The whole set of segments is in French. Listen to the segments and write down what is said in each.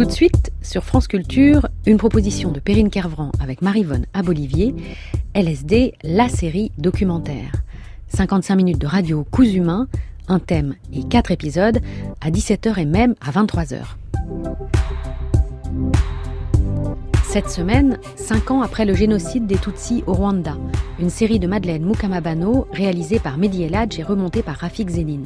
Tout de suite, sur France Culture, une proposition de Perrine Kervran avec Maryvonne Abolivier, LSD, la série documentaire. 55 minutes de radio cousu main, un thème et 4 épisodes, à 17h et même à 23h. Cette semaine, 5 ans après le génocide des Tutsis au Rwanda, une série de Madeleine Mukamabano réalisée par Mehdi El Hadj et remontée par Rafik Zéline.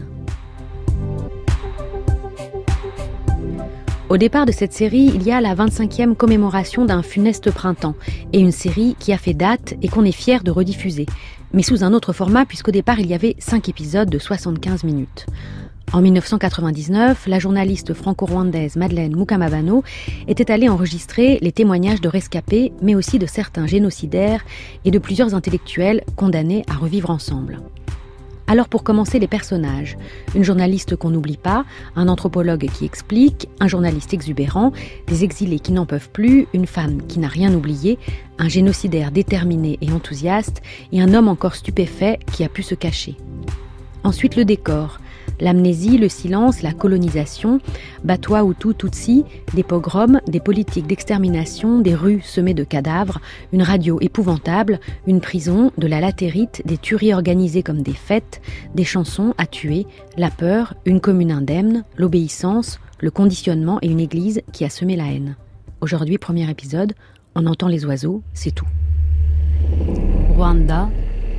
Au départ de cette série, il y a la 25e commémoration d'un funeste printemps et une série qui a fait date et qu'on est fier de rediffuser, mais sous un autre format puisqu'au départ il y avait 5 épisodes de 75 minutes. En 1999, la journaliste franco-rwandaise Madeleine Mukamabano était allée enregistrer les témoignages de rescapés, mais aussi de certains génocidaires et de plusieurs intellectuels condamnés à revivre ensemble. Alors pour commencer, les personnages. Une journaliste qu'on n'oublie pas, un anthropologue qui explique, un journaliste exubérant, des exilés qui n'en peuvent plus, une femme qui n'a rien oublié, un génocidaire déterminé et enthousiaste, et un homme encore stupéfait qui a pu se cacher. Ensuite le décor. L'amnésie, le silence, la colonisation, Batwa, Hutu, Tutsi, des pogroms, des politiques d'extermination, des rues semées de cadavres, une radio épouvantable, une prison, de la latérite, des tueries organisées comme des fêtes, des chansons à tuer, la peur, une commune indemne, l'obéissance, le conditionnement et une église qui a semé la haine. Aujourd'hui, premier épisode, on entend les oiseaux, c'est tout. Rwanda,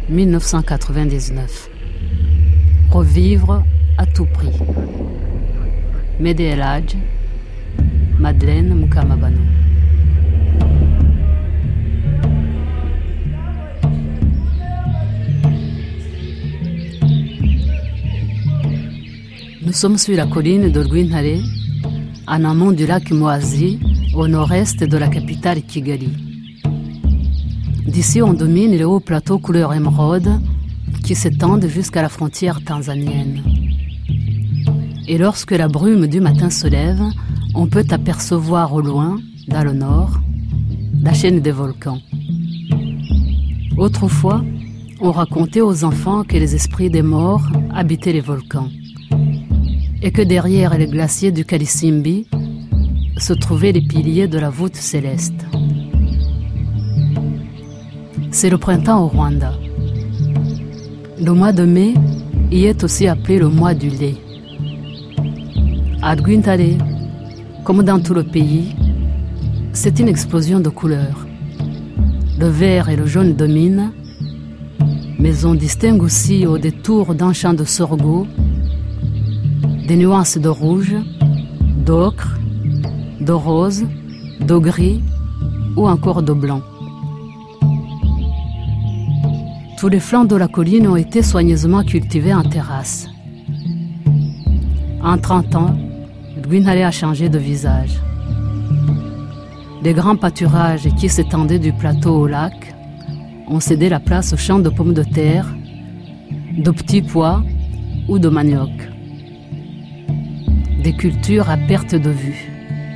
1999. Revivre à tout prix. Mehdi El Hadj, Madeleine Mukamabano. Nous sommes sur la colline de Rwintare, en amont du lac Muhazi, au nord-est de la capitale Kigali. D'ici, on domine les hauts plateaux couleur émeraude qui s'étendent jusqu'à la frontière tanzanienne. Et lorsque la brume du matin se lève, on peut apercevoir au loin, dans le nord, la chaîne des volcans. Autrefois, on racontait aux enfants que les esprits des morts habitaient les volcans et que derrière les glaciers du Kalisimbi se trouvaient les piliers de la voûte céleste. C'est le printemps au Rwanda. Le mois de mai y est aussi appelé le mois du lait. À Rwintare, comme dans tout le pays, c'est une explosion de couleurs. Le vert et le jaune dominent, mais on distingue aussi au détour d'un champ de sorgho des nuances de rouge, d'ocre, de rose, de gris ou encore de blanc. Tous les flancs de la colline ont été soigneusement cultivés en terrasse. En 30 ans, Rwintare a changé de visage. Les grands pâturages qui s'étendaient du plateau au lac ont cédé la place aux champs de pommes de terre, de petits pois ou de manioc. Des cultures à perte de vue.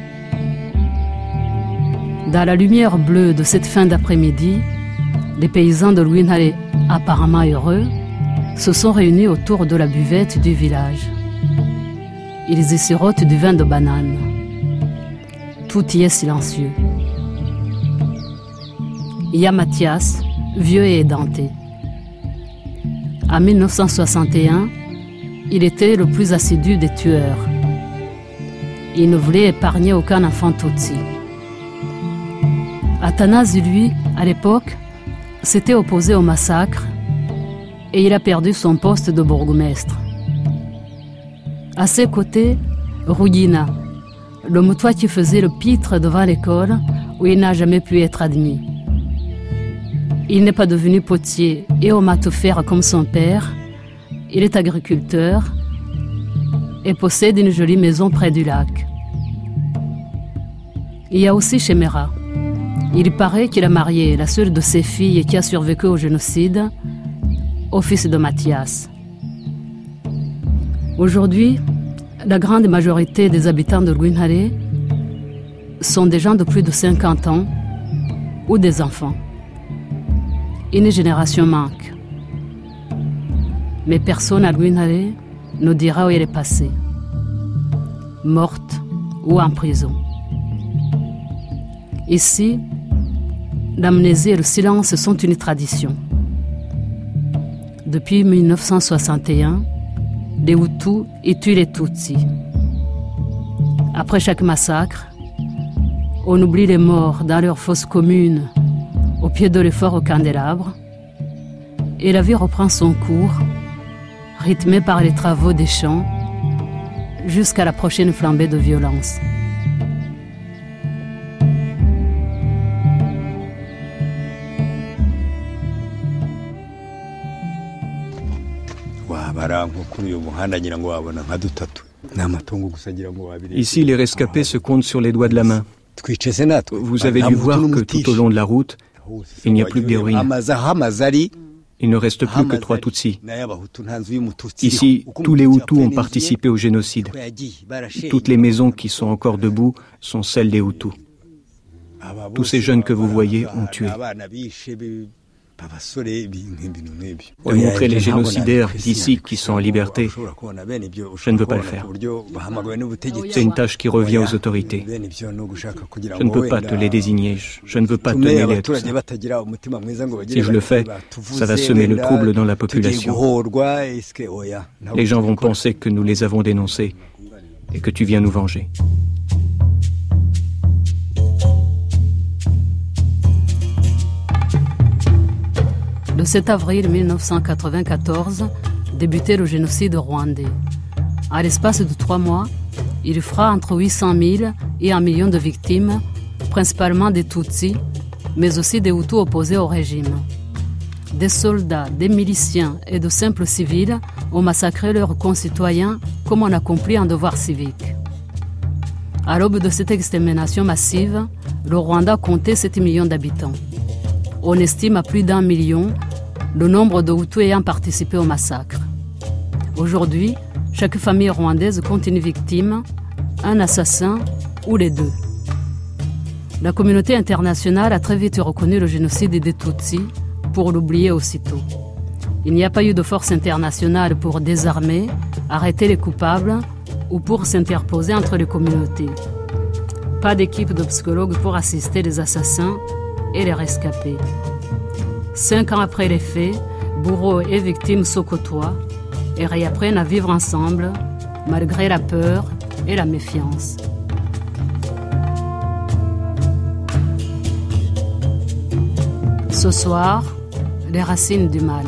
Dans la lumière bleue de cette fin d'après-midi, les paysans de Rwintare, apparemment heureux, se sont réunis autour de la buvette du village. Ils y sirotent du vin de banane. Tout y est silencieux. Il y a Mathias, vieux et édenté. En 1961, il était le plus assidu des tueurs. Il ne voulait épargner aucun enfant Tutsi. Athanase, lui, à l'époque, s'était opposé au massacre et il a perdu son poste de bourgmestre. À ses côtés, Rugina, le moutois qui faisait le pitre devant l'école où il n'a jamais pu être admis. Il n'est pas devenu potier et homme à tout faire comme son père. Il est agriculteur et possède une jolie maison près du lac. Il y a aussi Shemera. Il paraît qu'il a marié la seule de ses filles qui a survécu au génocide, au fils de Mathias. Aujourd'hui, la grande majorité des habitants de Rwintare sont des gens de plus de 50 ans ou des enfants. Une génération manque. Mais personne à Rwintare nous dira où elle est passée, morte ou en prison. Ici, l'amnésie et le silence sont une tradition. Depuis 1961, les Hutus y tuent les Tutsis. Après chaque massacre, on oublie les morts dans leurs fosses communes au pied de l'effort au candélabre et la vie reprend son cours, rythmée par les travaux des champs, jusqu'à la prochaine flambée de violence. Ici, les rescapés se comptent sur les doigts de la main. Vous avez dû voir que tout au long de la route, il n'y a plus que des ruines. Il ne reste plus que 3 Tutsis. Ici, tous les Hutus ont participé au génocide. Toutes les maisons qui sont encore debout sont celles des Hutus. Tous ces jeunes que vous voyez ont tué. De montrer les génocidaires d'ici qui sont en liberté, je ne veux pas le faire. C'est une tâche qui revient aux autorités. Je ne peux pas te les désigner, je ne veux pas te mêler à tout ça. Si je le fais, ça va semer le trouble dans la population. Les gens vont penser que nous les avons dénoncés et que tu viens nous venger. Le 7 avril 1994 débutait le génocide rwandais. À l'espace de 3 mois, il fera entre 800 000 et 1 million de victimes, principalement des Tutsis, mais aussi des Hutus opposés au régime. Des soldats, des miliciens et de simples civils ont massacré leurs concitoyens comme on accomplit un devoir civique. À l'aube de cette extermination massive, le Rwanda comptait 7 millions d'habitants. On estime à plus d'1 million le nombre de Hutus ayant participé au massacre. Aujourd'hui, chaque famille rwandaise compte une victime, un assassin ou les deux. La communauté internationale a très vite reconnu le génocide des Tutsis pour l'oublier aussitôt. Il n'y a pas eu de force internationale pour désarmer, arrêter les coupables ou pour s'interposer entre les communautés. Pas d'équipe de psychologues pour assister les assassins et les rescapés. 5 ans après les faits, bourreaux et victimes se côtoient et réapprennent à vivre ensemble malgré la peur et la méfiance. Ce soir, les racines du mal.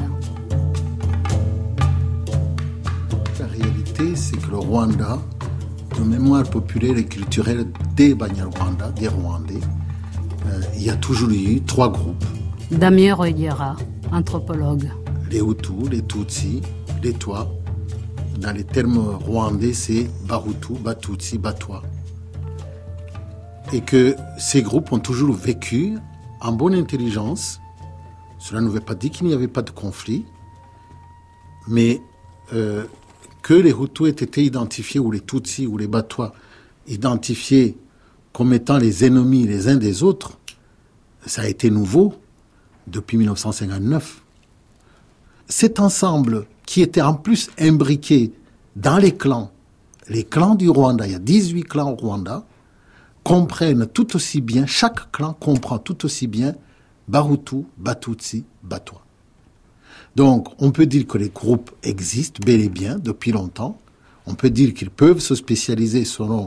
La réalité, c'est que le Rwanda, de mémoire populaire et culturelle des Banyarwanda, des Rwandais, il y a toujours eu 3 groupes. Damien Royera, anthropologue. Les Hutus, les Tutsis, les Twa. Dans les termes rwandais, c'est Bahutu, Batutsi, Batwa. Et que ces groupes ont toujours vécu en bonne intelligence. Cela ne veut pas dire qu'il n'y avait pas de conflit, mais que les Hutus aient été identifiés, ou les Tutsis, ou les Batwa, identifiés comme étant les ennemis les uns des autres, ça a été nouveau depuis 1959. Cet ensemble qui était en plus imbriqué dans les clans du Rwanda, il y a 18 clans au Rwanda, comprennent tout aussi bien, chaque clan comprend tout aussi bien Bahutu, Batutsi, Batwa. Donc, on peut dire que les groupes existent bel et bien depuis longtemps. On peut dire qu'ils peuvent se spécialiser selon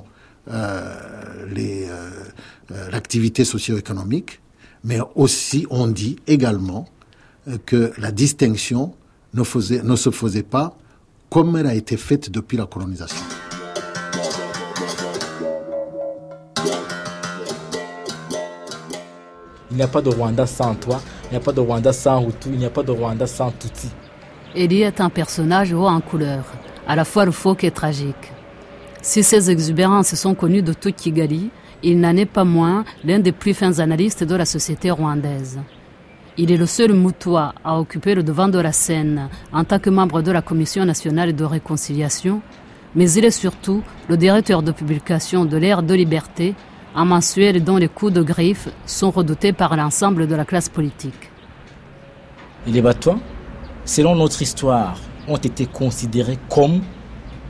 l'activité socio-économique, mais aussi on dit également que la distinction ne se faisait pas comme elle a été faite depuis la colonisation. Il n'y a pas de Rwanda sans toi, il n'y a pas de Rwanda sans Hutu, il n'y a pas de Rwanda sans Tutsi. Elie est un personnage haut en couleur, à la fois loufoque et tragique. Si ces exubérances sont connues de tout Kigali, il n'en est pas moins l'un des plus fins analystes de la société rwandaise. Il est le seul Mutwa à occuper le devant de la scène en tant que membre de la Commission nationale de réconciliation, mais il est surtout le directeur de publication de l'Air de Liberté, un mensuel dont les coups de griffe sont redoutés par l'ensemble de la classe politique. Et les Batwa, selon notre histoire, ont été considérés comme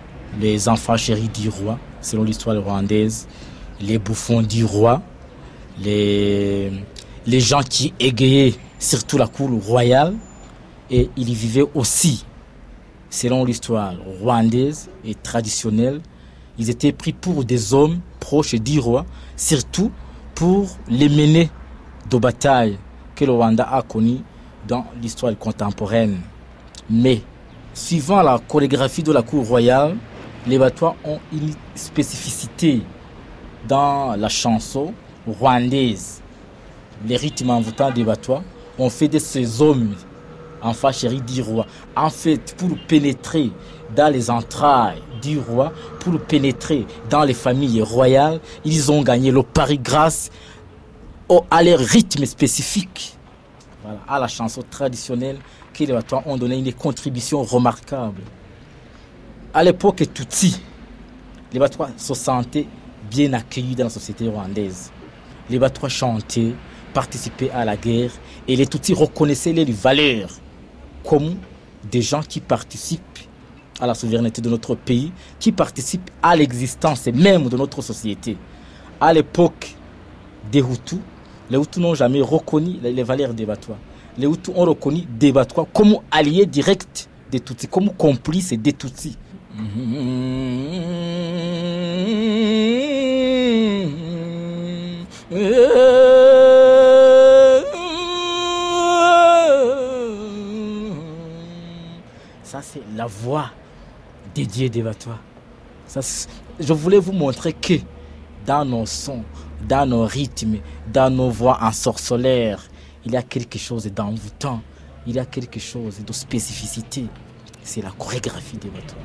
les enfants chéris du roi, selon l'histoire rwandaise, les bouffons du roi, les gens qui égayaient surtout la cour royale, et ils y vivaient aussi, selon l'histoire rwandaise et traditionnelle, ils étaient pris pour des hommes proches du roi, surtout pour les menées de bataille que le Rwanda a connues dans l'histoire contemporaine. Mais, suivant la chorégraphie de la cour royale, les Batwa ont une spécificité dans la chanson rwandaise. Les rythmes envoûtants des Batwa ont fait de ces hommes enfants chéris du roi. En fait, pour pénétrer dans les entrailles du roi, pour pénétrer dans les familles royales, ils ont gagné le pari grâce à leur rythme spécifique, voilà, à la chanson traditionnelle que les Batwa ont donné une contribution remarquable. À l'époque Tutsi, les Batwa se sentaient bien accueillis dans la société rwandaise. Les Batwa chantaient, participaient à la guerre et les Tutsis reconnaissaient les valeurs comme des gens qui participent à la souveraineté de notre pays, qui participent à l'existence même de notre société. À l'époque des Hutus, les Hutus n'ont jamais reconnu les valeurs des Batwa. Les Hutus ont reconnu des Batwa comme alliés directs des Tutsis, comme complices des Tutsis. Ça, c'est la voix dédiée des Batwa. Je voulais vous montrer que dans nos sons, dans nos rythmes, dans nos voix ensorcelaires, il y a quelque chose d'envoûtant, il y a quelque chose de spécificité. C'est la chorégraphie des Batwa.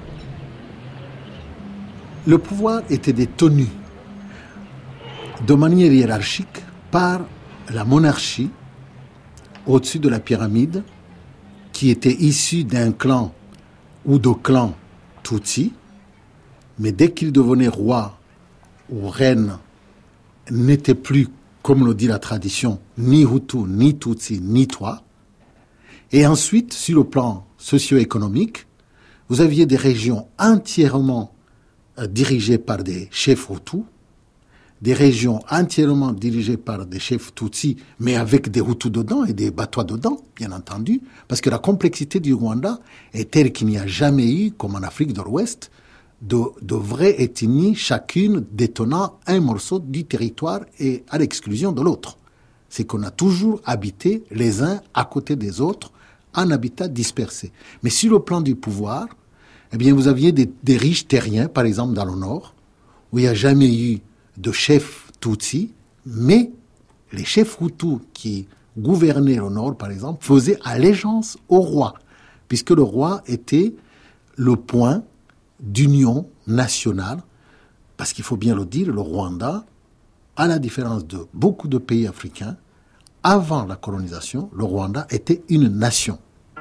Le pouvoir était détenu de manière hiérarchique par la monarchie au-dessus de la pyramide qui était issue d'un clan ou de clans Tutsi, mais dès qu'il devenait roi ou reine, n'était plus, comme le dit la tradition, ni Hutu, ni Tutsi, ni Twa. Et ensuite, sur le plan socio-économique, vous aviez des régions entièrement dirigées par des chefs Hutus, des régions entièrement dirigées par des chefs Tutsis, mais avec des Hutus dedans et des Batwa dedans, bien entendu, parce que la complexité du Rwanda est telle qu'il n'y a jamais eu, comme en Afrique de l'Ouest, de vraies ethnies, chacune détenant un morceau du territoire et à l'exclusion de l'autre. C'est qu'on a toujours habité les uns à côté des autres, en habitat dispersé. Mais sur le plan du pouvoir, eh bien, vous aviez des riches terriens, par exemple dans le nord, où il n'y a jamais eu de chefs Tutsi, mais les chefs Hutus qui gouvernaient le nord, par exemple, faisaient allégeance au roi, puisque le roi était le point d'union nationale, parce qu'il faut bien le dire, le Rwanda, à la différence de beaucoup de pays africains, avant la colonisation, le Rwanda était une nation.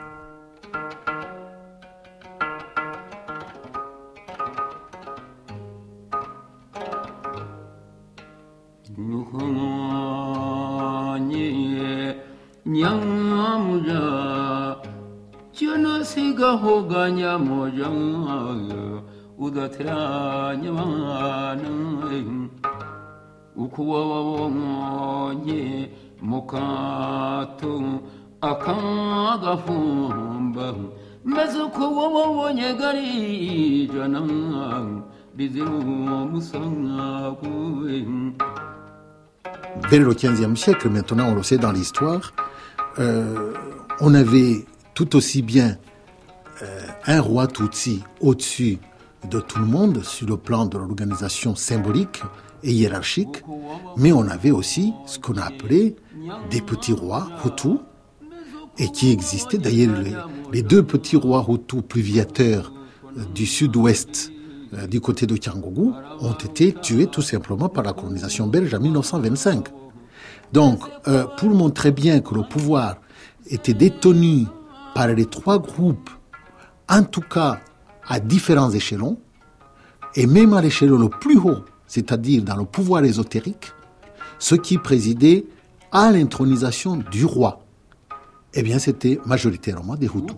Vers le XVe siècle, maintenant on le sait dans l'histoire, on avait tout aussi bien un roi Tutsi au-dessus de tout le monde sur le plan de l'organisation symbolique et hiérarchique, mais on avait aussi ce qu'on a appelé des petits rois Hutus, et qui existaient. D'ailleurs, les deux petits rois Hutus pluviateurs du sud-ouest, du côté de Cyangugu, ont été tués tout simplement par la colonisation belge en 1925. Donc, pour montrer bien que le pouvoir était détenu par les trois groupes, en tout cas à différents échelons, et même à l'échelon le plus haut, c'est-à-dire dans le pouvoir ésotérique, ceux qui présidaient à l'intronisation du roi, eh bien c'était majoritairement des Hutus.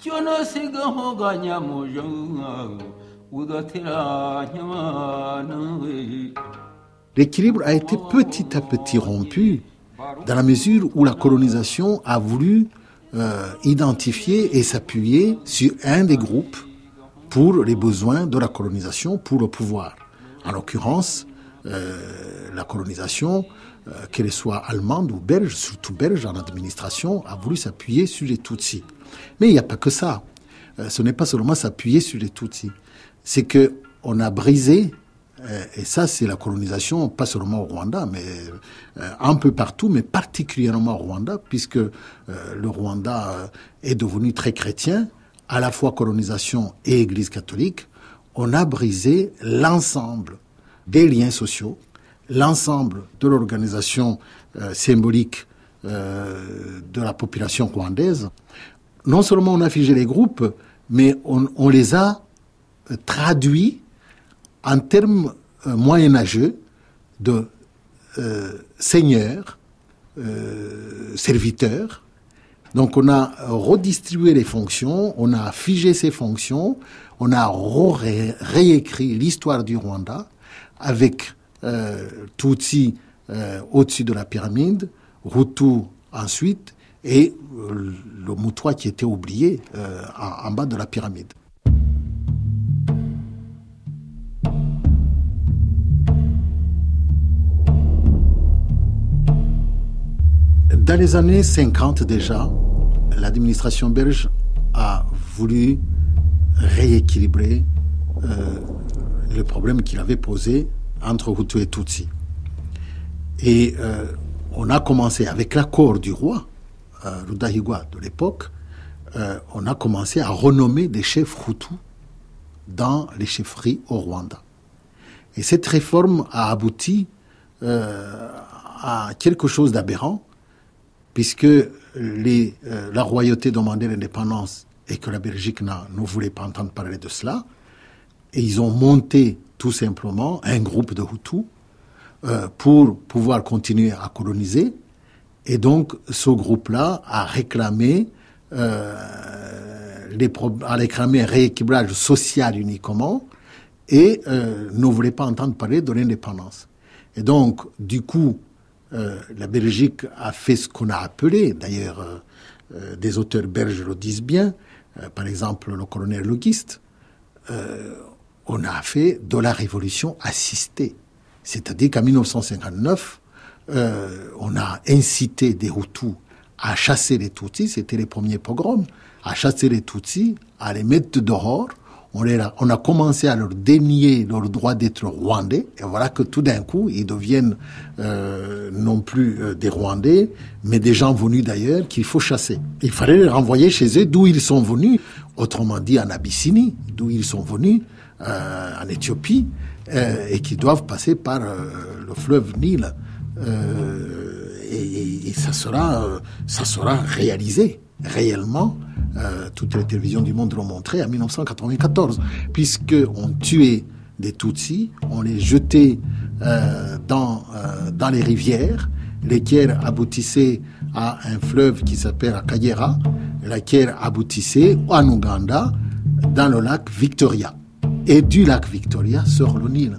L'équilibre a été petit à petit rompu dans la mesure où la colonisation a voulu identifier et s'appuyer sur un des groupes pour les besoins de la colonisation, pour le pouvoir. En l'occurrence, la colonisation, qu'elle soit allemande ou belge, surtout belge en administration, a voulu s'appuyer sur les Tutsis. Mais il n'y a pas que ça. Ce n'est pas seulement s'appuyer sur les Tutsis. C'est qu'on a brisé, et ça c'est la colonisation, pas seulement au Rwanda, mais un peu partout, mais particulièrement au Rwanda, puisque le Rwanda est devenu très chrétien, à la fois colonisation et Église catholique. On a brisé l'ensemble des liens sociaux, l'ensemble de l'organisation symbolique de la population rwandaise. Non seulement on a figé les groupes, mais on les a traduits en termes moyenâgeux de seigneurs, serviteurs. Donc on a redistribué les fonctions, on a figé ces fonctions, on a réécrit l'histoire du Rwanda avec Tutsi au-dessus de la pyramide, Hutu ensuite, et le Mutwa qui était oublié en bas de la pyramide. Dans les années 50 déjà, l'administration belge a voulu rééquilibrer le problème qu'il avait posé entre Hutu et Tutsi. Et on a commencé, avec l'accord du roi, Rudahigwa de l'époque, on a commencé à renommer des chefs Hutus dans les chefferies au Rwanda. Et cette réforme a abouti à quelque chose d'aberrant, puisque la royauté demandait l'indépendance et que la Belgique ne voulait pas entendre parler de cela. Et ils ont monté tout simplement un groupe de Hutus pour pouvoir continuer à coloniser. Et donc ce groupe-là a réclamé un rééquilibrage social uniquement et ne voulait pas entendre parler de l'indépendance. Et donc du coup, la Belgique a fait ce qu'on a appelé, d'ailleurs des auteurs belges le disent bien, par exemple le colonel Logiste, on a fait de la révolution assistée. C'est-à-dire qu'en 1959, on a incité des Hutus à chasser les Tutsis, c'était les premiers pogroms, à chasser les Tutsis, à les mettre dehors. On a commencé à leur dénier leur droit d'être Rwandais, et voilà que tout d'un coup, ils deviennent non plus des Rwandais, mais des gens venus d'ailleurs qu'il faut chasser. Il fallait les renvoyer chez eux, d'où ils sont venus, autrement dit en Abyssinie, d'où ils sont venus, en Éthiopie, et qui doivent passer par le fleuve Nil. Et ça sera réalisé, réellement. Toutes les télévisions du monde l'ont montré en 1994, puisqu'on tuait des Tutsis, on les jetait dans les rivières, lesquelles aboutissaient à un fleuve qui s'appelle Akagera, laquelle aboutissait en Ouganda, dans le lac Victoria. Et du lac Victoria sort le Nil.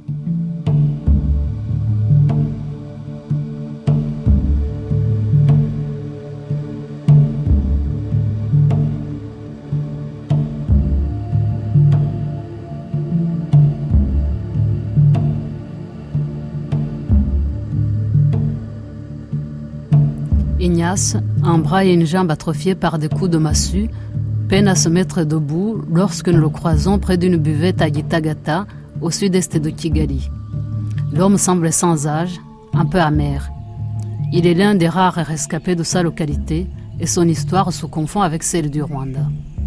Ignace, un bras et une jambe atrophiés par des coups de massue, peine à se mettre debout lorsque nous le croisons près d'une buvette à Gitagata, au sud-est de Kigali. L'homme semble sans âge, un peu amer. Il est l'un des rares rescapés de sa localité et son histoire se confond avec celle du Rwanda.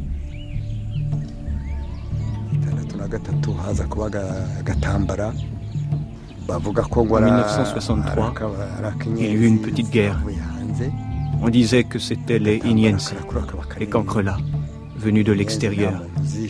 En 1963, il y a eu une petite guerre. On disait que c'était les Inyensi, les Kankrelas, venus de l'extérieur.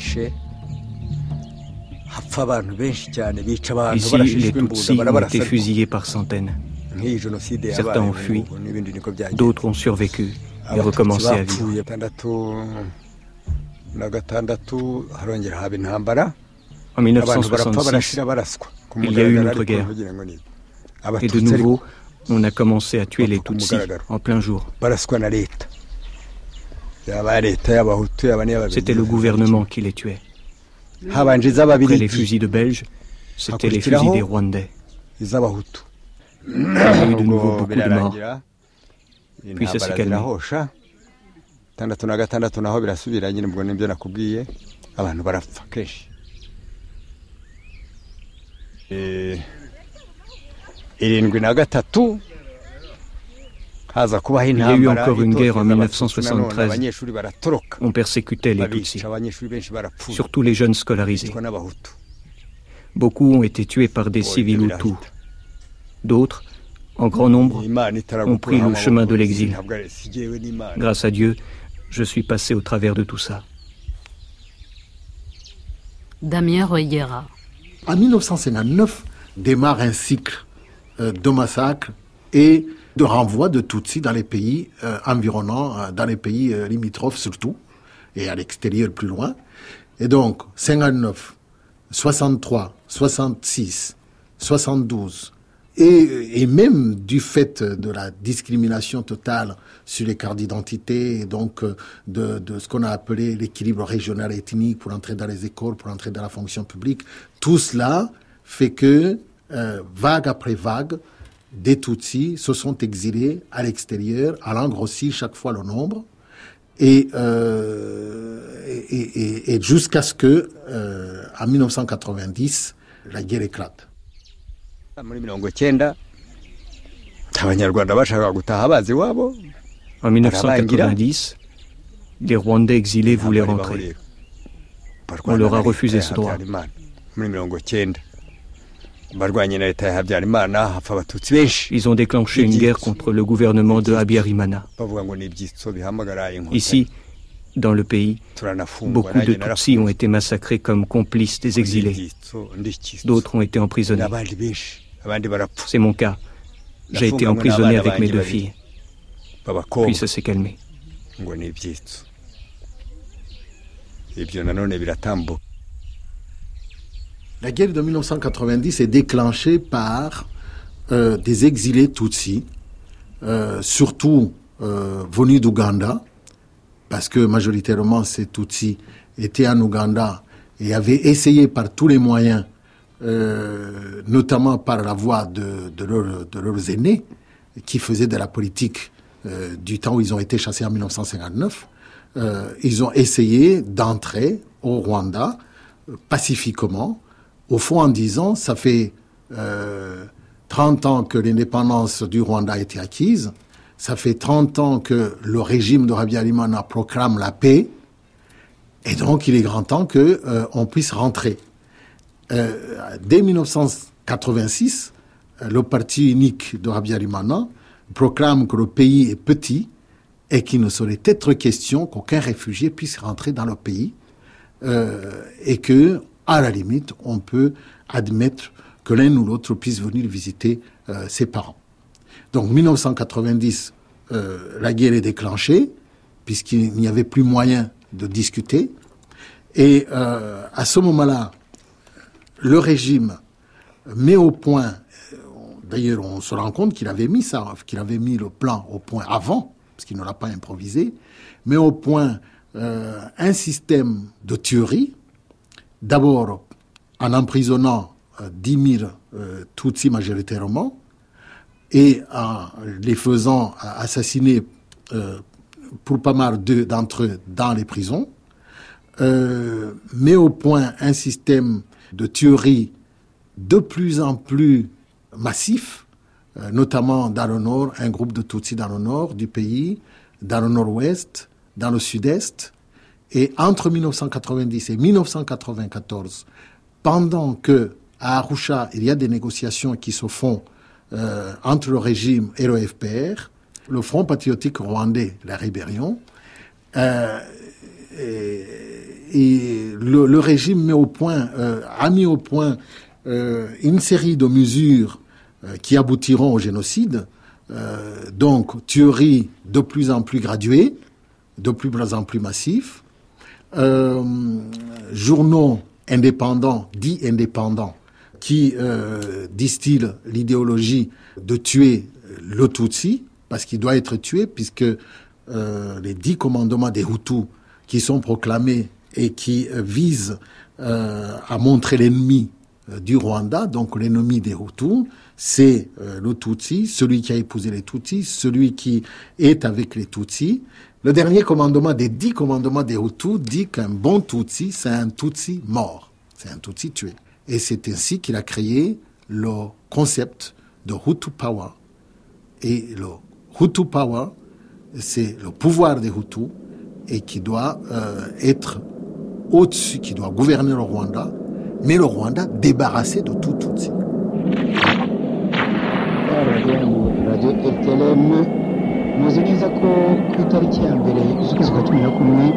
Ici, les Tutsis ont été fusillés par centaines. Certains ont fui, d'autres ont survécu et recommencé à vivre. En 1966, il y a eu une autre guerre. Et de nouveau, on a commencé à tuer les Tutsis en plein jour. C'était le gouvernement qui les tuait. Après les fusils de Belges, c'était les fusils des Rwandais. Il y a eu de nouveau beaucoup de morts. Puis ça s'est calmé. Il y a eu encore une guerre en 1973. On persécutait les Tutsis, surtout les jeunes scolarisés. Beaucoup ont été tués par des civils Hutus. D'autres, en grand nombre, ont pris le chemin de l'exil. Grâce à Dieu, je suis passé au travers de tout ça. Damien Royera. En 1959, démarre un cycle de massacres et de renvoi de Tutsis dans les pays environnants, dans les pays limitrophes surtout, et à l'extérieur plus loin. Et donc, 59, 63, 66, 72, et même du fait de la discrimination totale sur les cartes d'identité, et donc de ce qu'on a appelé l'équilibre régional et ethnique pour entrer dans les écoles, pour entrer dans la fonction publique, tout cela fait que, vague après vague, des Tutsis se sont exilés à l'extérieur, allant grossir chaque fois le nombre, et jusqu'à ce que, en 1990, la guerre éclate. En 1990, les Rwandais exilés voulaient rentrer. On leur a refusé ce droit. Ils ont déclenché une guerre contre le gouvernement de Habyarimana. Ici, dans le pays, beaucoup de Tutsis ont été massacrés comme complices des exilés. D'autres ont été emprisonnés. C'est mon cas. J'ai été emprisonné avec mes 2 filles. Puis ça s'est calmé. La guerre de 1990 est déclenchée par des exilés Tutsis, surtout venus d'Ouganda, parce que majoritairement ces Tutsis étaient en Ouganda et avaient essayé par tous les moyens, notamment par la voix de leurs aînés, qui faisaient de la politique du temps où ils ont été chassés en 1959, ils ont essayé d'entrer au Rwanda pacifiquement, au fond en disant, ça fait 30 ans que l'indépendance du Rwanda a été acquise, ça fait 30 ans que le régime de Habyarimana proclame la paix, et donc il est grand temps qu'on puisse rentrer. Dès 1986, le parti unique de Habyarimana proclame que le pays est petit et qu'il ne saurait être question qu'aucun réfugié puisse rentrer dans le pays, et que, à la limite, on peut admettre que l'un ou l'autre puisse venir visiter ses parents. Donc, 1990, la guerre est déclenchée, puisqu'il n'y avait plus moyen de discuter. Et à ce moment-là, le régime met au point, d'ailleurs on se rend compte qu'il avait mis le plan au point avant, parce qu'il ne l'a pas improvisé, met au point un système de tuerie, d'abord en emprisonnant 10 000 Tutsis majoritairement, et en les faisant assassiner pour pas mal d'entre eux dans les prisons, met au point un système de tuerie de plus en plus massif, notamment dans le nord, un groupe de Tutsis dans le nord du pays, dans le nord-ouest, dans le sud-est. Et entre 1990 et 1994, pendant que à Arusha, il y a des négociations qui se font entre le régime et le FPR, le Front patriotique rwandais, la rébellion, et le régime a mis au point une série de mesures qui aboutiront au génocide, donc tuerie de plus en plus graduée, de plus en plus massif, journaux indépendants, dits indépendants, qui distillent l'idéologie de tuer le Tutsi, parce qu'il doit être tué, puisque les 10 commandements des Hutus qui sont proclamés et qui visent à montrer l'ennemi du Rwanda, donc l'ennemi des Hutus, c'est le Tutsi, celui qui a épousé les Tutsis, celui qui est avec les Tutsis. Le dernier commandement des 10 commandements des Hutus dit qu'un bon Tutsi, c'est un Tutsi mort, c'est un Tutsi tué. Et c'est ainsi qu'il a créé le concept de Hutu Power. Et le Hutu Power, c'est le pouvoir des Hutus et qui doit être au-dessus, qui doit gouverner le Rwanda, mais le Rwanda débarrassé de tout Tutsi. Radio RTLM muzi neza ko ku itariki ya mbere z'ukwezi kwa 11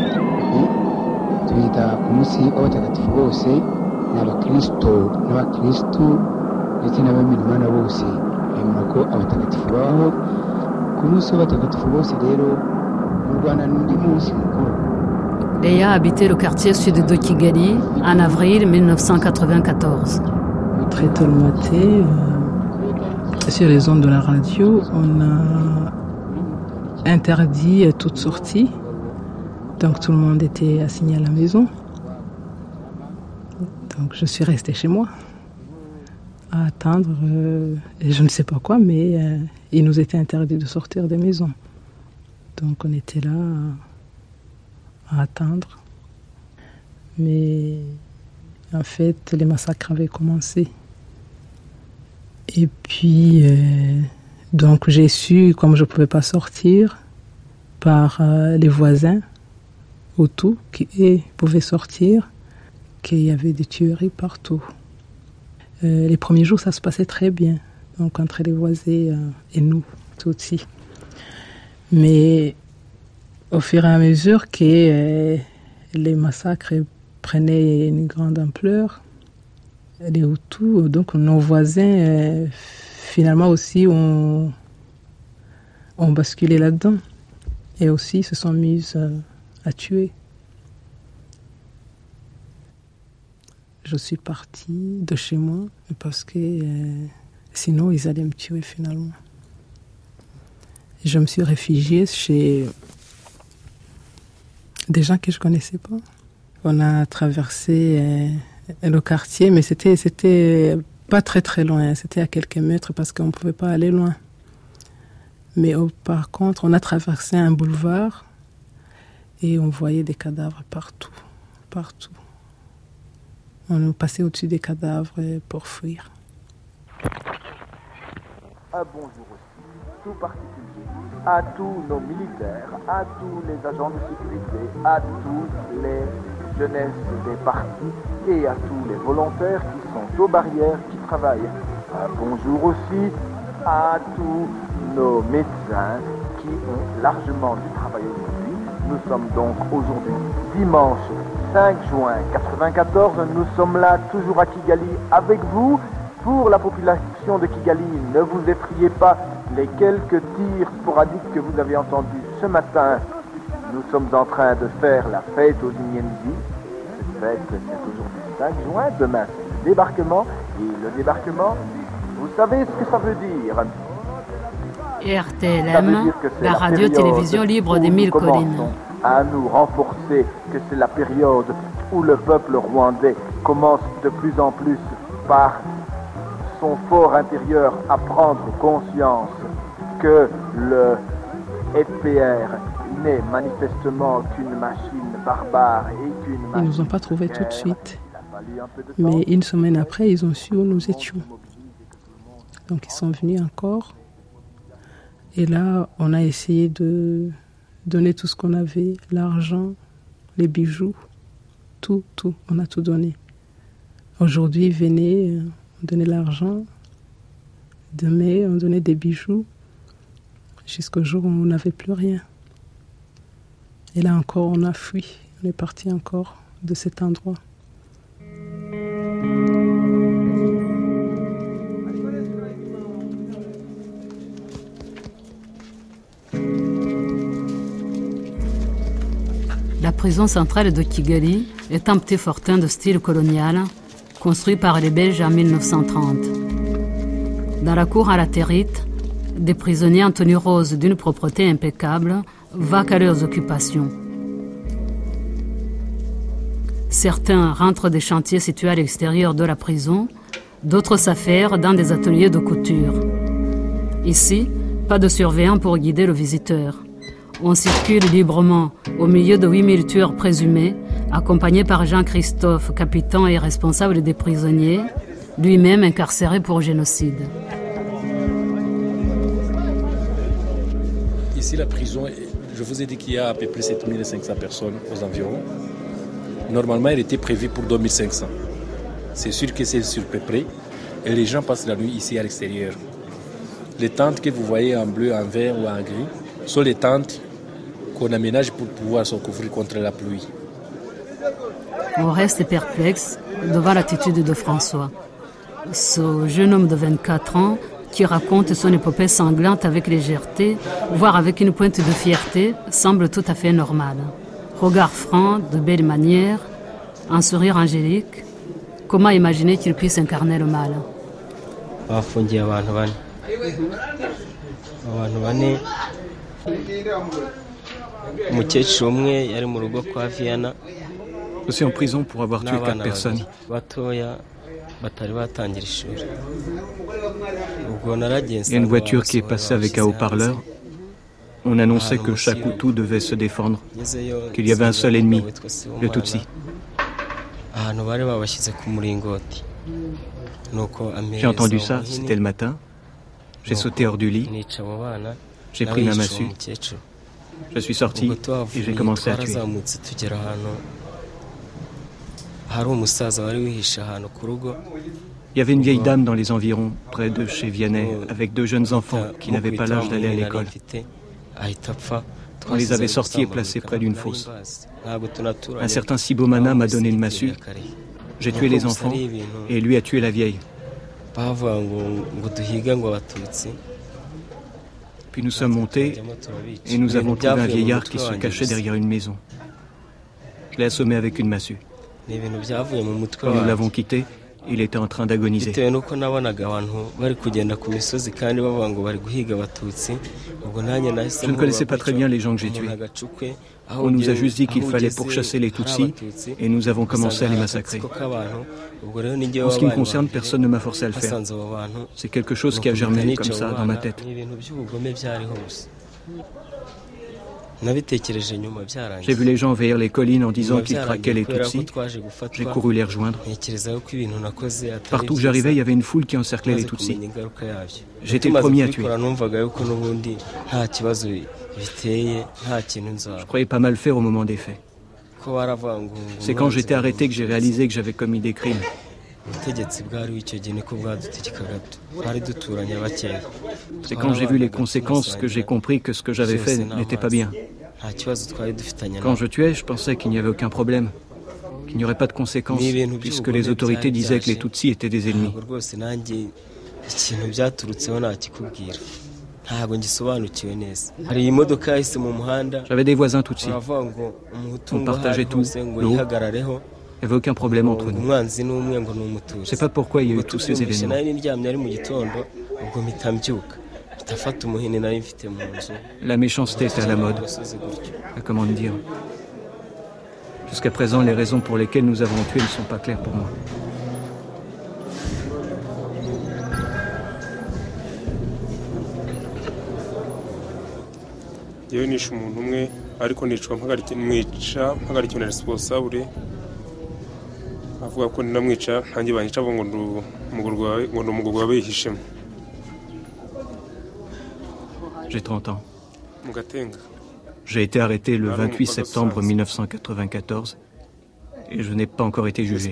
twita umunsi w'abatagatifu bose n'abakristo ndetse n'abamenyimana bose bemera ko abatagatifu baho ku munsi w'abatagatifu bose rero mu Rwanda n'undi munsi mukuru. Leia habitait le quartier sud de Kigali en avril 1994. Très tôt le matin, sur les ondes de la radio, on a interdit toute sortie. Donc tout le monde était assigné à la maison. Donc je suis restée chez moi à attendre. Et je ne sais pas quoi, mais il nous était interdit de sortir des maisons. Donc on était là à attendre. Mais en fait, les massacres avaient commencé. Et puis, donc j'ai su, comme je ne pouvais pas sortir, par les voisins autour qui pouvaient sortir, qu'il y avait des tueries partout. Les premiers jours, ça se passait très bien, donc entre les voisins et nous, Tutsis. Mais au fur et à mesure que les massacres prenaient une grande ampleur, les Hutus, donc nos voisins, finalement aussi ont basculé là-dedans et aussi se sont mis à tuer. Je suis partie de chez moi parce que sinon ils allaient me tuer finalement. Je me suis réfugiée chez des gens que je ne connaissais pas. On a traversé le quartier, mais c'était pas très très loin, c'était à quelques mètres parce qu'on ne pouvait pas aller loin. Mais par contre, on a traversé un boulevard et on voyait des cadavres partout. On est passé au-dessus des cadavres pour fuir. Un bonjour aussi, tout particulier, à tous nos militaires, à tous les agents de sécurité, à tous les jeunesses des partis et à tous les volontaires qui sont aux barrières, qui travaillent. Un bonjour aussi à tous nos médecins qui ont largement dû travailler aujourd'hui. Nous sommes donc aujourd'hui dimanche 5 juin 1994. Nous sommes là toujours à Kigali avec vous. Pour la population de Kigali, ne vous effrayez pas les quelques tirs sporadiques que vous avez entendus ce matin. Nous sommes en train de faire la fête aux Inyenzi. Cette fête, c'est aujourd'hui 5 juin. Demain, c'est le débarquement. Et le débarquement, vous savez ce que ça veut dire. RTLM, la radio-télévision libre des 1000 collines. À nous renforcer que c'est la période où le peuple rwandais commence de plus en plus par son fort intérieur à prendre conscience que le FPR n'est manifestement qu'une machine barbare et qu'une machine... Ils ne nous ont pas trouvés tout de suite. Mais une semaine après, ils ont su où nous étions. Donc ils sont venus encore. Et là, on a essayé de donner tout ce qu'on avait, l'argent, les bijoux, tout, on a tout donné. Aujourd'hui, venez, on donnait l'argent, demain, on donnait des bijoux, jusqu'au jour où on n'avait plus rien. Et là encore, on a fui, on est parti encore de cet endroit. La prison centrale de Kigali est un petit fortin de style colonial construit par les Belges en 1930. Dans la cour à latérite, des prisonniers en tenue rose d'une propreté impeccable vaquent à leurs occupations. Certains rentrent des chantiers situés à l'extérieur de la prison, d'autres s'affairent dans des ateliers de couture. Ici, pas de surveillant pour guider le visiteur. On circule librement au milieu de 8000 tueurs présumés, accompagné par Jean-Christophe, capitaine et responsable des prisonniers, lui-même incarcéré pour génocide. Ici, la prison, je vous ai dit qu'il y a à peu près 7500 personnes aux environs. Normalement, elle était prévue pour 2500. C'est sûr que c'est surpeuplé et les gens passent la nuit ici à l'extérieur. Les tentes que vous voyez en bleu, en vert ou en gris sont les tentes qu'on aménage pour pouvoir se couvrir contre la pluie. On reste perplexe devant l'attitude de François. Ce jeune homme de 24 ans qui raconte son épopée sanglante avec légèreté, voire avec une pointe de fierté, semble tout à fait normal. Regard franc, de belles manières, un sourire angélique. Comment imaginer qu'il puisse incarner le mal? Bafungiye abantu bane umukecuru umwe yari mu rugo kwa Viana. Je suis en prison pour avoir tué 4 personnes. Il y a une voiture qui est passée avec un haut-parleur. On annonçait que chaque Hutu devait se défendre, qu'il y avait un seul ennemi, le Tutsi. J'ai entendu ça, c'était le matin. J'ai sauté hors du lit. J'ai pris ma massue. Je suis sorti et j'ai commencé à tuer. Il y avait une vieille dame dans les environs, près de chez Vianney, avec 2 jeunes enfants qui n'avaient pas l'âge d'aller à l'école. On les avait sortis et placés près d'une fosse. Un certain Sibomana m'a donné une massue. J'ai tué les enfants et lui a tué la vieille. Puis nous sommes montés et nous avons trouvé un vieillard qui se cachait derrière une maison. Je l'ai assommé avec une massue. Quand nous l'avons quitté, il était en train d'agoniser. Je ne connaissais pas très bien les gens que j'ai tués. On nous a juste dit qu'il fallait pourchasser les Tutsis et nous avons commencé à les massacrer. En ce qui me concerne, personne ne m'a forcé à le faire. C'est quelque chose qui a germé comme ça dans ma tête. J'ai vu les gens envahir les collines en disant qu'ils traquaient les Tutsis. J'ai couru les rejoindre. Partout où j'arrivais, il y avait une foule qui encerclait les Tutsis. J'étais le premier à tuer. Je croyais pas mal faire au moment des faits. C'est quand j'étais arrêté que j'ai réalisé que j'avais commis des crimes. C'est quand j'ai vu les conséquences que j'ai compris que ce que j'avais fait n'était pas bien. Quand je tuais, je pensais qu'il n'y avait aucun problème, qu'il n'y aurait pas de conséquences, puisque les autorités disaient que les Tutsis étaient des ennemis. J'avais des voisins Tutsis. On partageait tout, l'eau. Il n'y avait aucun problème entre nous. Je ne sais pas pourquoi il y a eu tous ces événements. La méchanceté est à la mode. Comment dire? Jusqu'à présent, les raisons pour lesquelles nous avons tué ne sont pas claires pour moi. J'ai 30 ans. J'ai été arrêté le 28 septembre 1994 et je n'ai pas encore été jugé.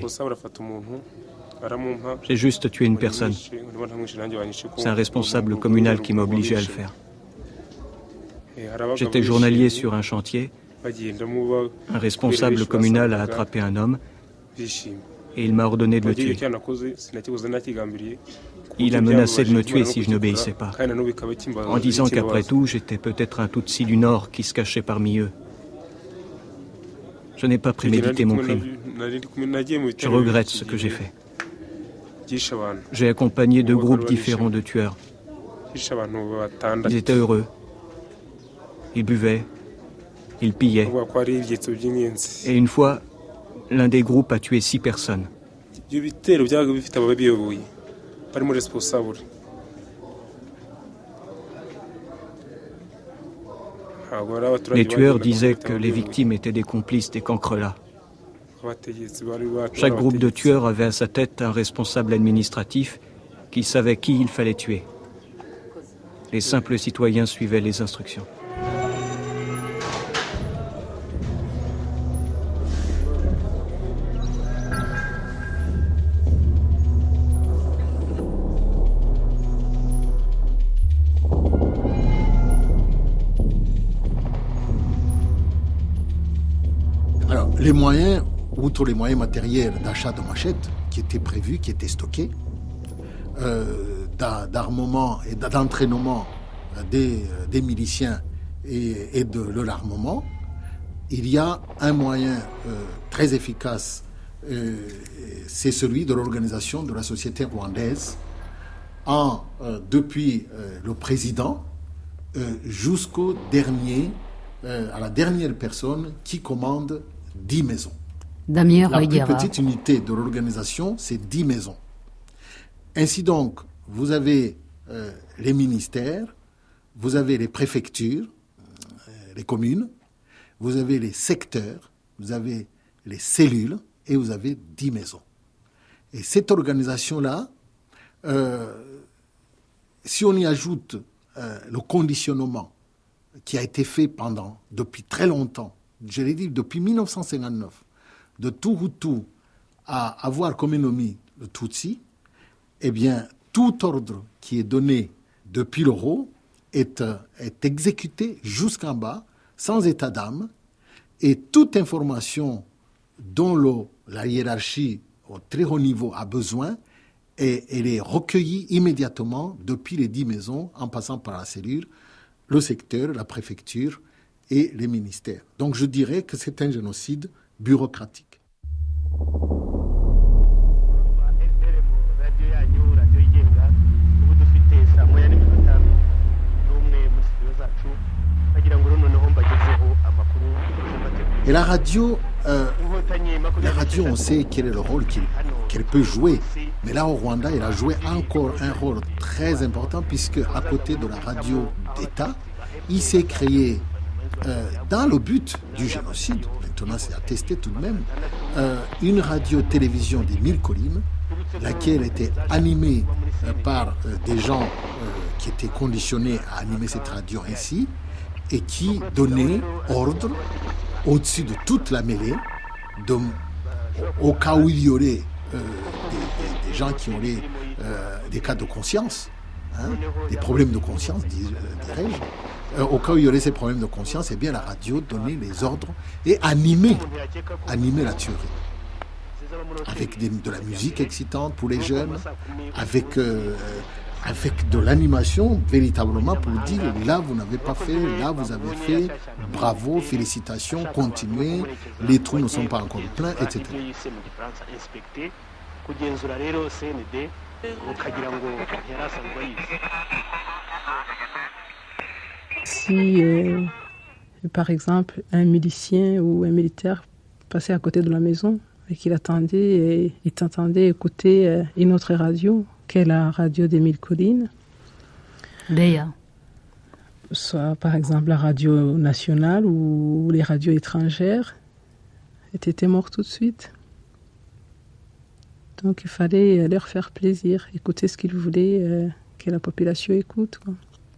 J'ai juste tué une personne. C'est un responsable communal qui m'a obligé à le faire. J'étais journalier sur un chantier. Un responsable communal a attrapé un homme et il m'a ordonné de le tuer. Il a menacé de me tuer si je n'obéissais pas, en disant qu'après tout, j'étais peut-être un Tutsi du Nord qui se cachait parmi eux. Je n'ai pas prémédité mon crime. Je regrette ce que j'ai fait. J'ai accompagné 2 groupes différents de tueurs. Ils étaient heureux. Ils buvaient. Ils pillaient. Et une fois, l'un des groupes a tué 6 personnes. Les tueurs disaient que les victimes étaient des complices des cancrelats. Chaque groupe de tueurs avait à sa tête un responsable administratif qui savait qui il fallait tuer. Les simples citoyens suivaient les instructions. Alors, les moyens, outre les moyens matériels d'achat de machettes qui étaient prévus, qui étaient stockés, d'armement et d'entraînement des miliciens et de leur armement, il y a un moyen très efficace, c'est celui de l'organisation de la société rwandaise, depuis le président jusqu'au dernier, à la dernière personne qui commande 10 maisons. Damien La plus Reguera. petite unité de l'organisation, c'est 10 maisons. Ainsi donc, vous avez les ministères, vous avez les préfectures, les communes, vous avez les secteurs, vous avez les cellules et vous avez 10 maisons. Et cette organisation-là, si on y ajoute le conditionnement qui a été fait depuis très longtemps, je l'ai dit depuis 1959, de tout Hutu à avoir comme ennemi le Tutsi, eh bien, tout ordre qui est donné depuis le haut est exécuté jusqu'en bas, sans état d'âme, et toute information dont la hiérarchie au très haut niveau a besoin, elle est recueillie immédiatement depuis les 10 maisons, en passant par la cellule, le secteur, la préfecture et les ministères. Donc je dirais que c'est un génocide bureaucratique. Et la radio, on sait quel est le rôle qu'elle peut jouer. Mais là, au Rwanda, elle a joué encore un rôle très important puisque à côté de la radio d'État, il s'est créé, dans le but du génocide, maintenant c'est attesté tout de même, une radio-télévision des 1000 collines, laquelle était animée par des gens qui étaient conditionnés à animer cette radio ainsi, et qui donnait ordre au-dessus de toute la mêlée, au cas où il y aurait des gens qui auraient des cas de conscience, des problèmes de conscience, dirais-je. Au cas où il y aurait ces problèmes de conscience, eh bien la radio donnait les ordres et animait la tuerie. Avec de la musique excitante pour les jeunes, avec de l'animation véritablement pour dire là vous n'avez pas fait, là vous avez fait, bravo, félicitations, continuez, les trous ne sont pas encore pleins, etc. Si, par exemple, un milicien ou un militaire passait à côté de la maison et qu'il attendait, et il t'entendait écouter une autre radio, qu'est la radio des 1000 collines. Léa. Soit par exemple la radio nationale ou les radios étrangères, étaient morts tout de suite. Donc il fallait leur faire plaisir, écouter ce qu'ils voulaient que la population écoute, quoi.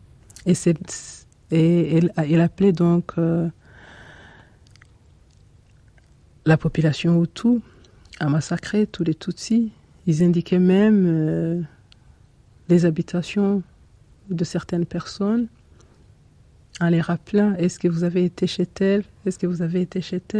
Et elle appelait donc la population Hutu à massacrer tous les Tutsis. Ils indiquaient même les habitations de certaines personnes en les rappelant « Est-ce que vous avez été chez tel ? Est-ce que vous avez été chez tel ?»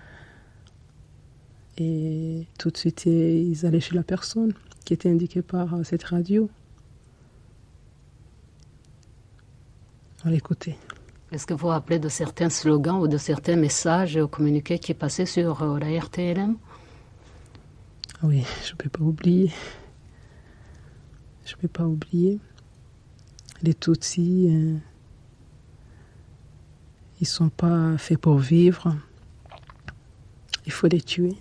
Et tout de suite, ils allaient chez la personne qui était indiquée par cette radio. On l'écoutait. Est-ce que vous vous rappelez de certains slogans ou de certains messages ou communiqués qui passaient sur la RTLM? Oui, je ne peux pas oublier. Je ne peux pas oublier. Les Tutsis, ils ne sont pas faits pour vivre. Il faut les tuer.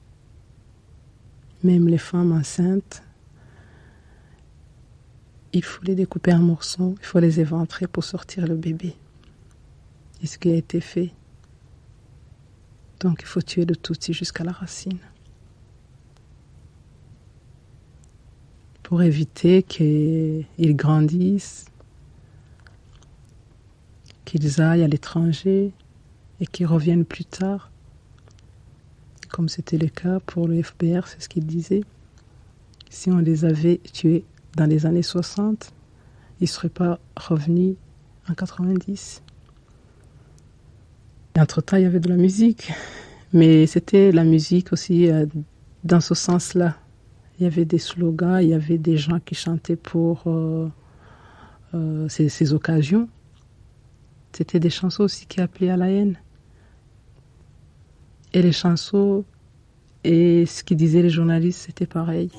Même les femmes enceintes, il faut les découper en morceaux, il faut les éventrer pour sortir le bébé. C'est ce qui a été fait. Donc il faut tuer le Tutsi jusqu'à la racine. Pour éviter qu'ils grandissent, qu'ils aillent à l'étranger et qu'ils reviennent plus tard. Comme c'était le cas pour le FBR, c'est ce qu'il disait. Si on les avait tués dans les années 60, ils ne seraient pas revenus en 90. Et entre-temps, il y avait de la musique, mais c'était la musique aussi dans ce sens-là. Il y avait des slogans, il y avait des gens qui chantaient pour ces occasions. C'était des chansons aussi qui appelaient à la haine. Et les chansons et ce qu'ils disaient les journalistes, c'était pareil.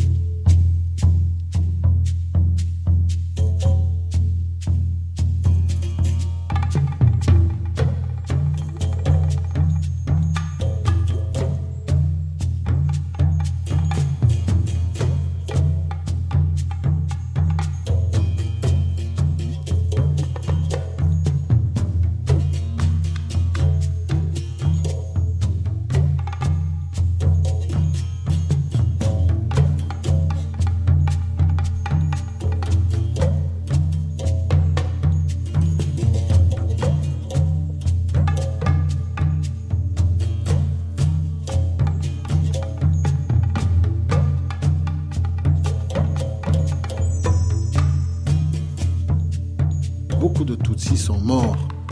Beaucoup de Tutsis sont morts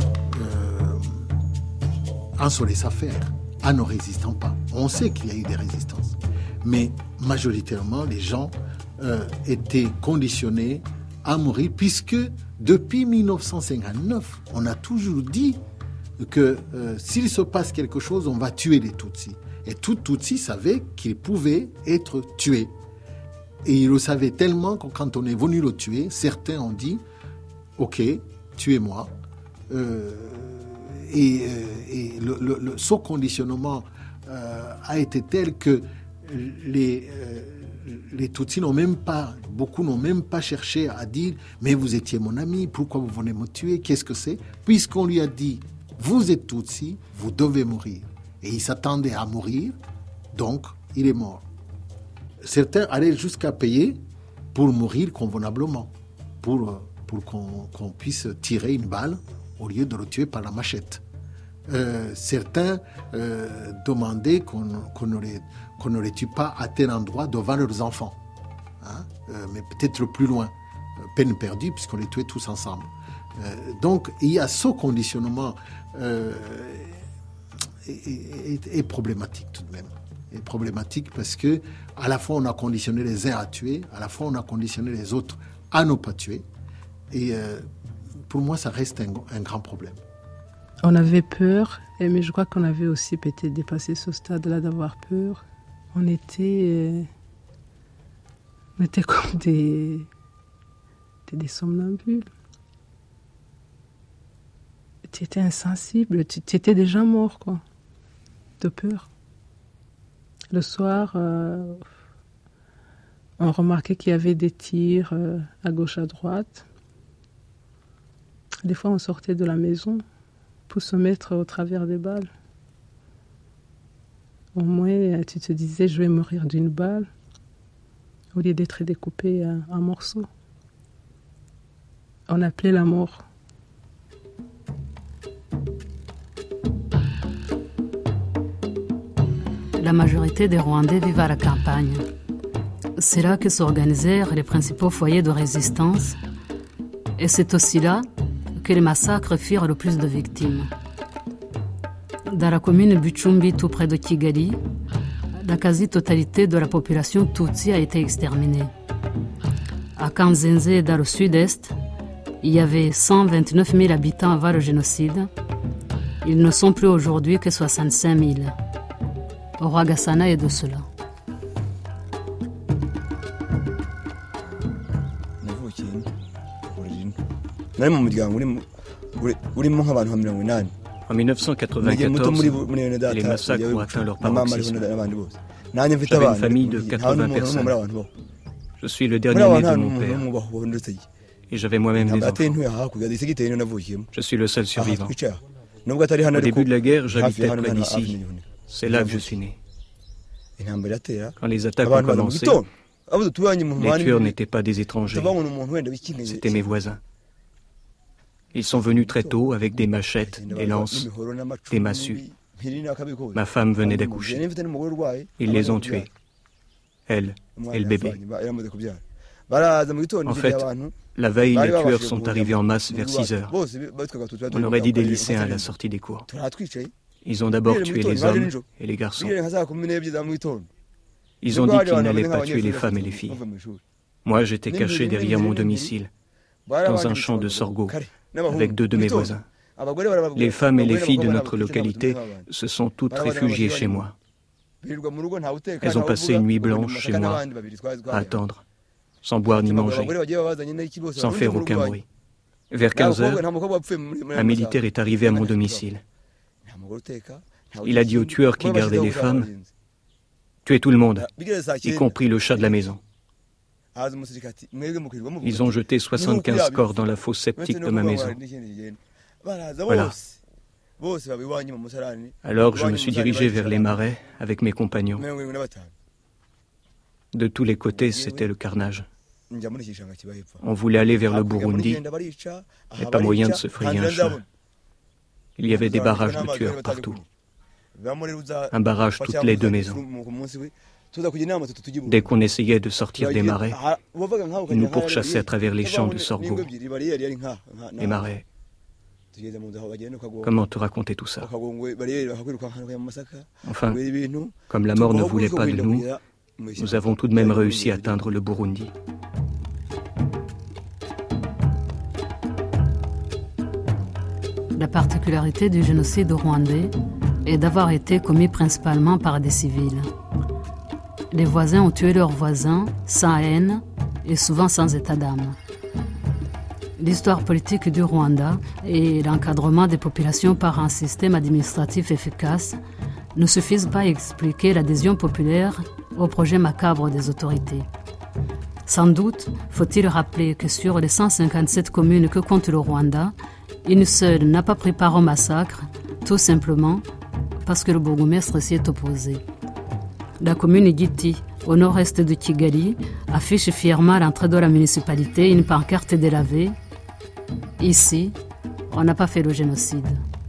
en se laissant faire, en ne résistant pas. On sait qu'il y a eu des résistances, mais majoritairement, les gens étaient conditionnés à mourir, puisque depuis 1959, on a toujours dit que s'il se passe quelque chose, on va tuer les Tutsis. Et tout Tutsi savait qu'il pouvait être tué. Et il le savait tellement que quand on est venu le tuer, certains ont dit « Ok, tuez-moi ». Ce conditionnement a été tel que les Tutsis beaucoup n'ont même pas cherché à dire « Mais vous étiez mon ami, pourquoi vous venez me tuer? Qu'est-ce que c'est ?» Puisqu'on lui a dit « Vous êtes Tutsi, vous devez mourir ». Et il s'attendait à mourir, donc il est mort. Certains allaient jusqu'à payer pour mourir convenablement, pour qu'on puisse tirer une balle au lieu de le tuer par la machette. Certains demandaient qu'on ne les tue pas à tel endroit devant leurs enfants, mais peut-être plus loin. Peine perdue puisqu'on les tuait tous ensemble. Donc il y a ce conditionnement est problématique tout de même. Est problématique parce que à la fois on a conditionné les uns à tuer, à la fois on a conditionné les autres à ne pas tuer. Et pour moi, ça reste un grand problème. On avait peur, mais je crois qu'on avait aussi peut-être dépassé ce stade-là d'avoir peur. On était comme des somnambules. Tu étais insensible, tu étais déjà mort, quoi, de peur. Le soir, on remarquait qu'il y avait des tirs à gauche, à droite. Des fois, on sortait de la maison pour se mettre au travers des balles. Au moins, tu te disais, je vais mourir d'une balle, au lieu d'être découpé en morceaux. On appelait la mort. La majorité des Rwandais vivent à la campagne. C'est là que s'organisèrent les principaux foyers de résistance. Et c'est aussi là que les massacres firent le plus de victimes. Dans la commune Buchumbi, tout près de Kigali, la quasi-totalité de la population Tutsi a été exterminée. À Kanzenze, dans le sud-est, il y avait 129 000 habitants avant le génocide. Ils ne sont plus aujourd'hui que 65 000. Rwagasana est de cela. En 1994, les massacres ont atteint leur paroxysme. J'avais une famille de 80 personnes. Je suis le dernier né de mon père. Et j'avais moi-même des enfants. Je suis le seul survivant. Au début de la guerre, j'habitais près d'ici. C'est là que je suis né. Quand les attaques ont commencé, les tueurs n'étaient pas des étrangers. C'étaient mes voisins. Ils sont venus très tôt avec des machettes, des lances, des massues. Ma femme venait d'accoucher. Ils les ont tués. Elle et le bébé. En fait, la veille, les tueurs sont arrivés en masse vers 6 heures. On aurait dit des lycéens à la sortie des cours. Ils ont d'abord tué les hommes et les garçons. Ils ont dit qu'ils n'allaient pas tuer les femmes et les filles. Moi, j'étais caché derrière mon domicile, dans un champ de sorgho, avec 2 de mes voisins. Les femmes et les filles de notre localité se sont toutes réfugiées chez moi. Elles ont passé une nuit blanche chez moi, à attendre, sans boire ni manger, sans faire aucun bruit. Vers 15 heures, un militaire est arrivé à mon domicile. Il a dit aux tueurs qui gardaient les femmes, « Tuez tout le monde, y compris le chat de la maison. » Ils ont jeté 75 corps dans la fosse septique de ma maison. Voilà. Alors je me suis dirigé vers les marais avec mes compagnons. De tous les côtés, c'était le carnage. On voulait aller vers le Burundi, mais pas moyen de se frayer un chemin. Il y avait des barrages de tueurs partout. Un barrage toutes les 2 maisons. Dès qu'on essayait de sortir des marais, ils nous pourchassaient à travers les champs de sorgho. Les marais. Comment te raconter tout ça? Enfin, comme la mort ne voulait pas de nous, nous avons tout de même réussi à atteindre le Burundi. La particularité du génocide rwandais est d'avoir été commis principalement par des civils. Les voisins ont tué leurs voisins sans haine et souvent sans état d'âme. L'histoire politique du Rwanda et l'encadrement des populations par un système administratif efficace ne suffisent pas à expliquer l'adhésion populaire au projet macabre des autorités. Sans doute faut-il rappeler que sur les 157 communes que compte le Rwanda, une seule n'a pas pris part au massacre, tout simplement parce que le bourgmestre s'y est opposé. La commune Giti, au nord-est de Kigali, affiche fièrement à l'entrée de la municipalité une pancarte délavée. Ici, on n'a pas fait le génocide.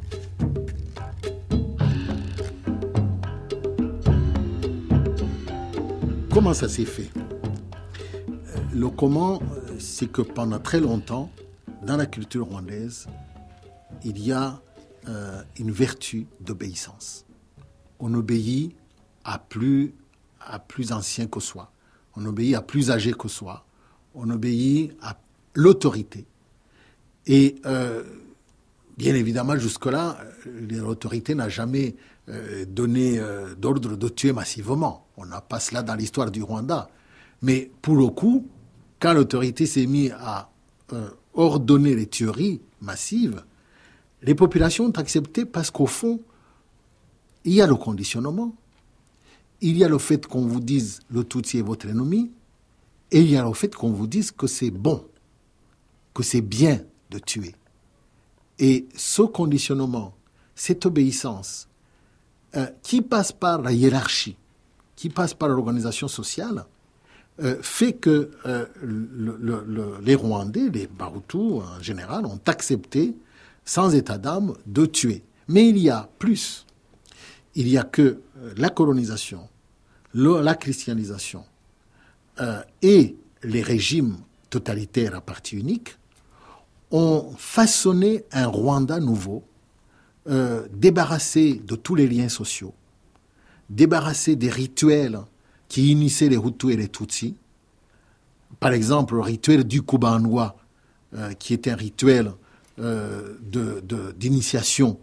Comment ça s'est fait? Le comment, c'est que pendant très longtemps, dans la culture rwandaise, il y a une vertu d'obéissance. On obéit à plus ancien que soi. On obéit à plus âgé que soi. On obéit à l'autorité. Et bien évidemment, jusque-là, l'autorité n'a jamais donné d'ordre de tuer massivement. On n'a pas cela dans l'histoire du Rwanda. Mais pour le coup, quand l'autorité s'est mise à ordonner les tueries massives, les populations ont accepté parce qu'au fond, il y a le conditionnement, il y a le fait qu'on vous dise le Tutsi est votre ennemi, et il y a le fait qu'on vous dise que c'est bon, que c'est bien de tuer. Et ce conditionnement, cette obéissance, qui passe par la hiérarchie, qui passe par l'organisation sociale, fait que les Rwandais, les Bahutus en général, ont accepté, sans état d'âme, de tuer. Mais il y a plus. Il y a que la colonisation, la christianisation et les régimes totalitaires à parti unique ont façonné un Rwanda nouveau, débarrassé de tous les liens sociaux, débarrassé des rituels qui unissaient les Hutus et les Tutsis. Par exemple, le rituel du Kubanois qui est un rituel d'initiation,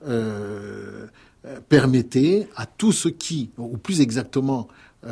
permettait à tous ceux qui, ou plus exactement,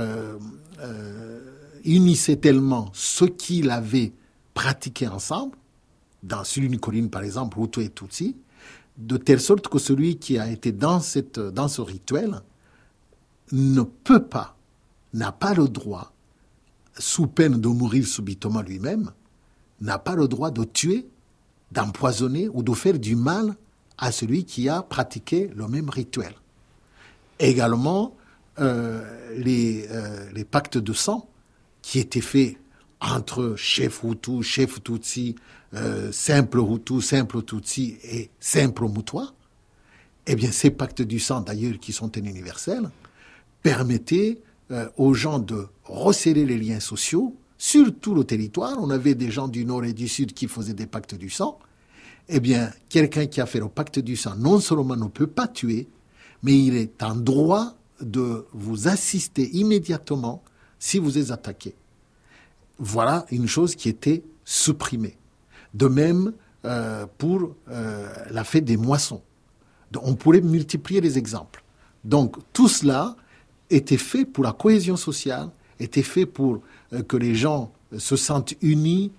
unissait tellement ceux qui l'avaient pratiqué ensemble, sur une colline par exemple, Hutu et Tutsi, de telle sorte que celui qui a été dans ce rituel n'a pas le droit, sous peine de mourir subitement lui-même, n'a pas le droit de tuer, d'empoisonner ou de faire du mal à celui qui a pratiqué le même rituel. Également, les pactes de sang qui étaient faits entre chef Hutu, chef Tutsi, simple Hutu, simple Tutsi et simple Mutwa, eh bien ces pactes du sang d'ailleurs qui sont universels, permettaient aux gens de resserrer les liens sociaux sur tout le territoire. On avait des gens du nord et du sud qui faisaient des pactes du sang. Eh bien, quelqu'un qui a fait le pacte du sang, non seulement ne peut pas tuer, mais il est en droit de vous assister immédiatement si vous êtes attaqué. Voilà une chose qui était supprimée. De même pour la fête des moissons. Donc, on pourrait multiplier les exemples. Donc tout cela était fait pour la cohésion sociale, était fait pour que les gens se sentent unis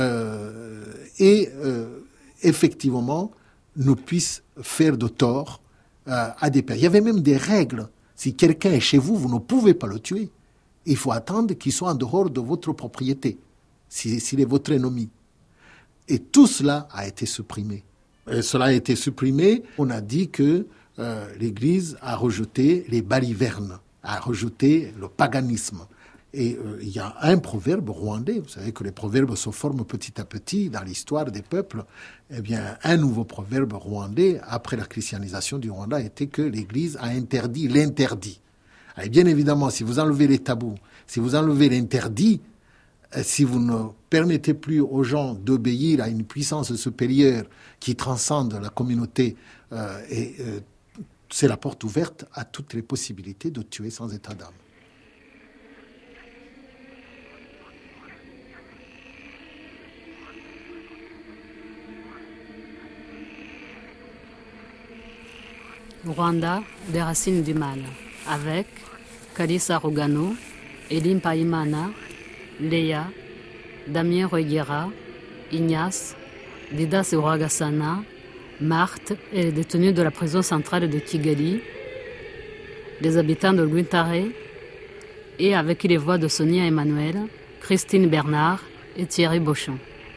et effectivement ne puissent faire de tort à des pères. Il y avait même des règles. Si quelqu'un est chez vous, vous ne pouvez pas le tuer. Il faut attendre qu'il soit en dehors de votre propriété, s'il est votre ennemi. Et tout cela a été supprimé. Et cela a été supprimé. On a dit que l'Église a rejeté les balivernes, a rejeté le paganisme. Et il y a un proverbe rwandais, vous savez que les proverbes se forment petit à petit dans l'histoire des peuples. Eh bien, un nouveau proverbe rwandais, après la christianisation du Rwanda, était que l'Église a interdit l'interdit. Et bien évidemment, si vous enlevez les tabous, si vous enlevez l'interdit, si vous ne permettez plus aux gens d'obéir à une puissance supérieure qui transcende la communauté, c'est la porte ouverte à toutes les possibilités de tuer sans état d'âme. Rwanda, des racines du mal, avec Kalisa Rugano, Elim Paimana, Léa, Damien Reguera, Ignace, Didas Uragasana, Marthe et les détenus de la prison centrale de Kigali, les habitants de Guintare, et avec les voix de Sonia Emmanuel, Christine Bernard et Thierry Beauchamp.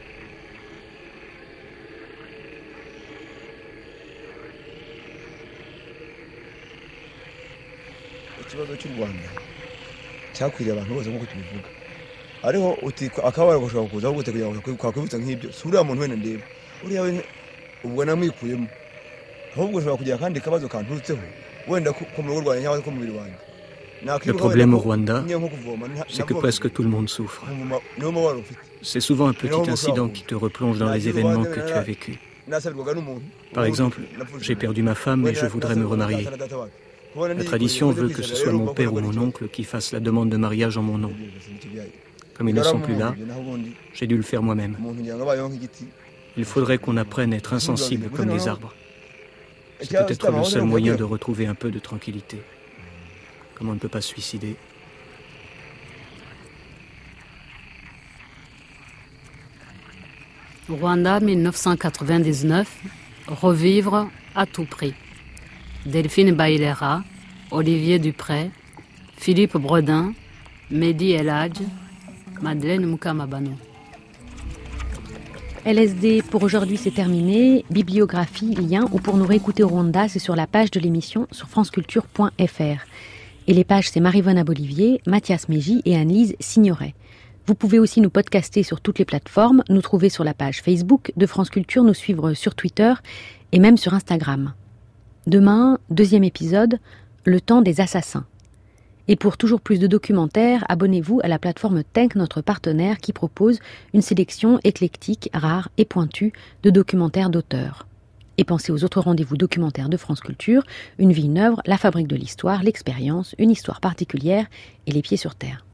ikibazo cy'u Rwanda cyakwiriye abantu bose nk'uko tubivuga ariho uti akabara gushaka kuza gute kugira ngo kwakwibutsa nk'ibyo sura muntu wene ndebe uri yawe ubwo namwikuyemo ahubwo ushobora kugira kandi kabazo kanturutseho wenda ko mu rugo rwanjye cyangwa ko mu mubiri wanjye. Le problème au Rwanda, c'est que presque tout le monde souffre. C'est souvent un petit incident qui te replonge dans les événements que tu as vécus. Par exemple, j'ai perdu ma femme et je voudrais me remarier. La tradition veut que ce soit mon père ou mon oncle qui fasse la demande de mariage en mon nom. Comme ils ne sont plus là, j'ai dû le faire moi-même. Il faudrait qu'on apprenne à être insensible comme les arbres. C'est peut-être le seul moyen de retrouver un peu de tranquillité. Comme on ne peut pas se suicider. Rwanda 1999, revivre à tout prix. Delphine Bailera, Olivier Dupré, Philippe Bredin, Mehdi Eladj, Madeleine Mukamabano. LSD pour aujourd'hui c'est terminé. Bibliographie, lien ou pour nous réécouter au Rwanda, c'est sur la page de l'émission sur franceculture.fr. Et les pages c'est Marie-Vonne Abolivier, Mathias Mégy et Anne-Lise Signoret. Vous pouvez aussi nous podcaster sur toutes les plateformes, nous trouver sur la page Facebook de France Culture, nous suivre sur Twitter et même sur Instagram. Demain, 2e épisode, le temps des assassins. Et pour toujours plus de documentaires, abonnez-vous à la plateforme Tenk, notre partenaire, qui propose une sélection éclectique, rare et pointue de documentaires d'auteurs. Et pensez aux autres rendez-vous documentaires de France Culture, Une vie, une œuvre, La fabrique de l'histoire, L'expérience, Une histoire particulière et Les pieds sur terre.